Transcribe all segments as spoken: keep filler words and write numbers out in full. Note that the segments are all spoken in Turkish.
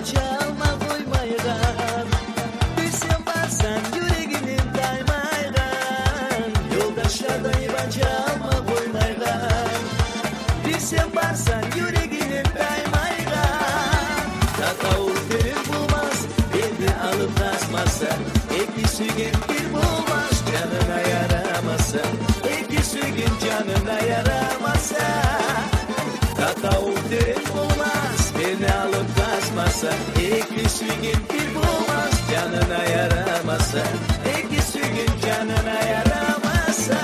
çalma koymaygan. Bir sen varsan yüreğinin daymaygan. Yoldaşlardan iban çalma koymaygan. Bir sen varsan yüreğinin daymaygan. Tatavul derin bulmaz, beni alıp tasmasa. Eki sügün bir bulmaz, canına yaramasa. Eki sügün canına yaramasa. Tatavul derin bulmaz, beni alıp tasmasa. Eki sügün bir bulmaz, canına yaramasa. Eki sügün canına yaramasa.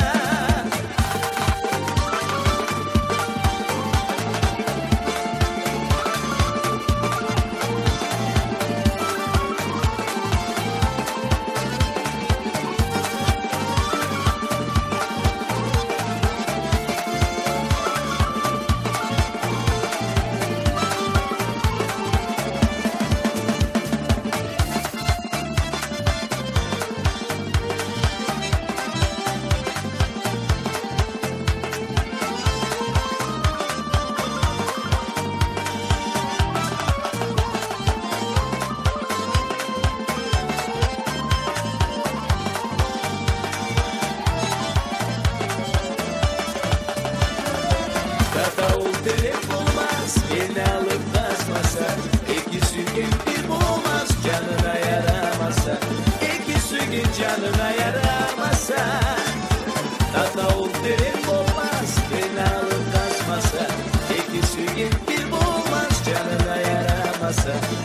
Tatavul derin bulmaz, beni alıp tasmasa. Eki sügün bir bulmaz, canına yaramasa. Eki sügün canına yaramasa. Tatavul derin bulmaz, beni alıp tasmasa. Eki sügün bir bulmaz, canına yaramasa.